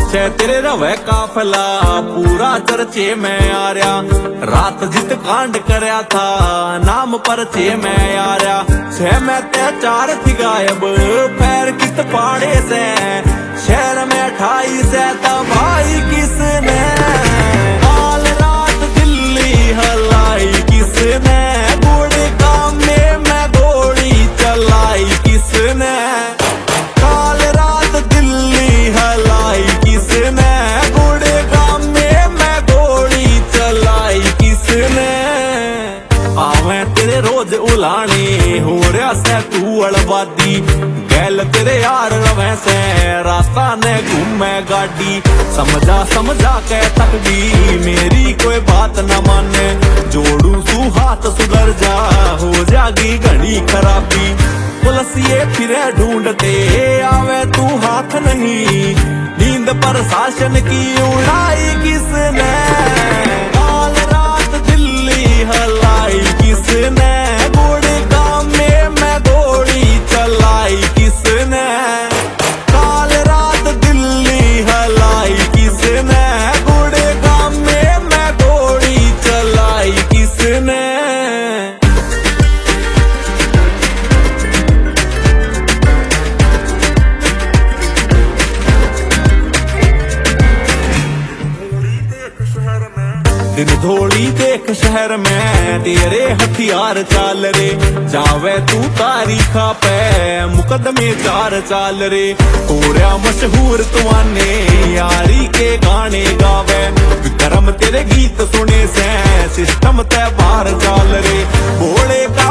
पीछे तेरे रवे काफला पूरा चर्चे में आ रहा, रात जित कांड करया था नाम परचे में आ रहा। छह में ते चार थी गायब पैर कित पाड़े से, शहर में 28 है भाई किसने, काल रात दिल्ली हलाई किसने, बूढ़े काम में मैं गोली चलाई किसने, काल रात दिल्ली हलाई किसने, बूढ़े काम में मैं गोली चलाई किसने। आवे तेरे रोज उलाने हो रहा से तू अड़बादी, गैल तेरे यार रवे से रास्ता ने घूमे गाड़ी, समझा समझा के तक भी मेरी कोई बात न माने, जोड़ू तू हाथ सुधर जा हो जागी घनी खराबी। पुलिस ये फिरे ढूंढते आवे तू हाथ नहीं, नींद पर शासन की उड़ाई किसने, काल रात दिल्ली हलाई किसने, बूढ़े काम में मैं गोली चलाई किसने, काल रात दिल्ली हलाई किसने, बूढ़े काम में मैं गोली चलाई किसने। दिन धोड़ी देख शहर में तेरे हथियार चाल रे, जावे तू तारीखा पे मुकदमे 4 चाल रे, कोरिया मशहूर तुआने यारी के गाने गावे, विक्रम तेरे गीत सुने से सिस्टम ते बाहर चाल रे, भोले का